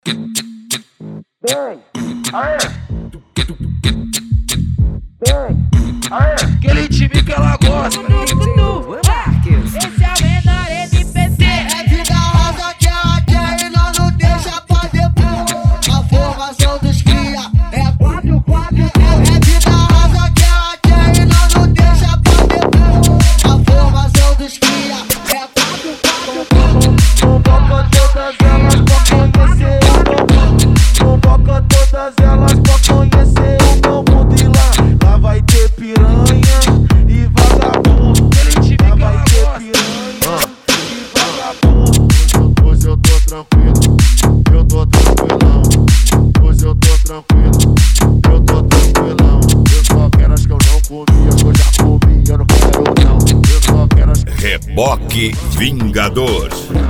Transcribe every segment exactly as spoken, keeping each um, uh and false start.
Vem, aê! Vem, aê! Aquele time que ela gosta. Esse é o menor M P C. É vida rosa que é a quer e nós não deixa pra depois. A formação dos cria é quatro quatro. É vida rosa que é a quer e nós não deixa pra depois. A formação dos cria é quatro quatro. Convoca todas elas pra conhecer o meu. Convoca todas elas pra conhecer o meu mundo. E lá, lá vai ter piranha e vagabundo. Lá vai ter piranha e vagabundo. Hoje eu tô tranquilo, eu tô tranquilão. Hoje eu tô tranquilo, eu tô tranquilão. Eu só quero as que eu não comi, as que eu já comi, eu não quero não. Eu só quero as que... Reboque Vingador.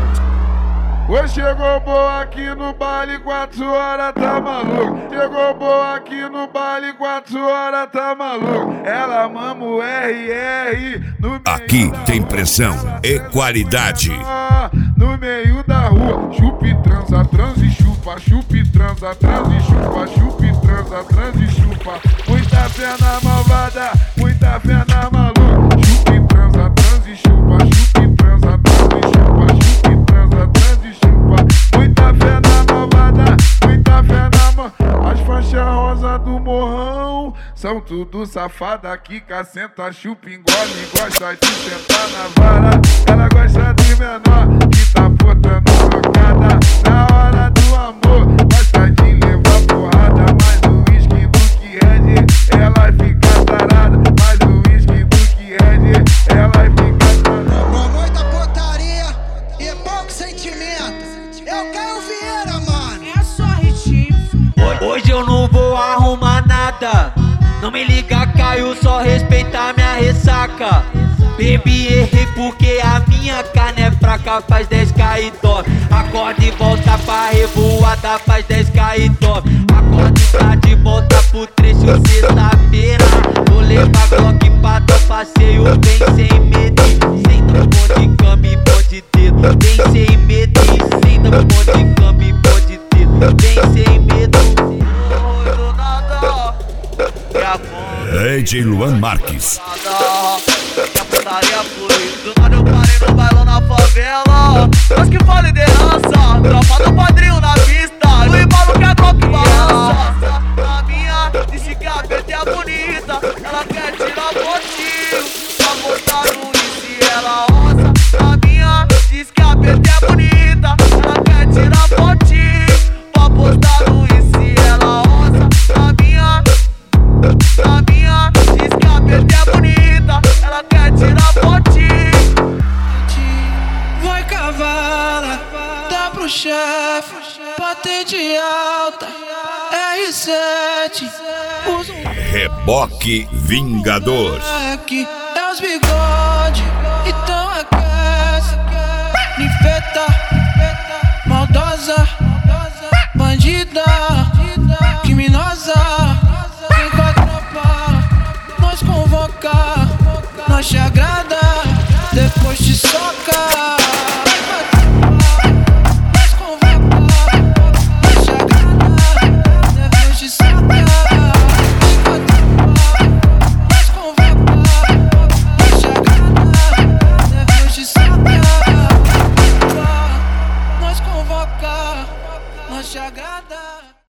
Hoje chegou boa aqui no baile, quatro horas tá maluco. Chegou boa aqui no baile, quatro horas tá maluco. Ela mama o R R no meio Aqui da tem rua. pressão e qualidade. No meio da rua, chupe, transa, transa e chupa, chupe, transa, transa e chupa, chupe, transa, transa e chupa. Muita fé na malvada, muita fé na maluca. Chupe, transa, transa e chupa, chupe, transa, transa e chupa, chupe, transa, transa e chupa. Muita fé na malvada, muita fé na ma... As faixas rosa do morrão são tudo safada que cacenta, chupa, engole, gosta de sentar na vara. Ela gosta de menor que tá botando trocada. Na hora do amor, gosta de levar porrada. Mais o whisky do que Red, ela fica tarada. Mais o whisky do que Red, ela fica tarada. Com muita putaria e pouco sentimento. Eu quero Vieira, mano. É só ritmo. Hoje eu não vou arrumar nada. Não me liga, Caio, só respeita minha ressaca. Bebi, errei porque a minha carne é fraca. Faz dez K e top. Acorda e volta pra revoada. Faz dez K e top. Acorda e tá de volta pro trecho sexta-feira. Vou levar Glock pra dar passeio. Vem sem medo, senta no monte de cama e pode dedo. Vem sem medo, senta no monte de cama e pode dedo. Vem sem medo. Do nada, e a fome. D J Luan Marques. Que a putaria flui. Do nada eu parei no bailão na favela. Mas que fala liderança. Tropa do padrinho na pista. O embalo que a Glock balança. Na minha, disse que a B T é bonita. Ela quer tirar fotinho pra postar no Insta e ela roça. Na minha, diz que a B T é bonita. Ela quer tirar fotinho pra postar no Insta e ela roça. Na minha, na minha, diz que a B T é bonita. Ela quer tirar fotinho. Vai cavala, dá pro chefe, patente alta, R sete, usa um Reboque Vingador. moleque, é os bigode, então aquece, ninfeta, maldosa, bandida, criminosa, vem com a tropa, nós convoca, nós te agrada, depois te soca. Nós convoca, nós te agrada, depois te soca. Nós convoca, nós te agrada, depois te soca. Nós convoca, nós te agrada.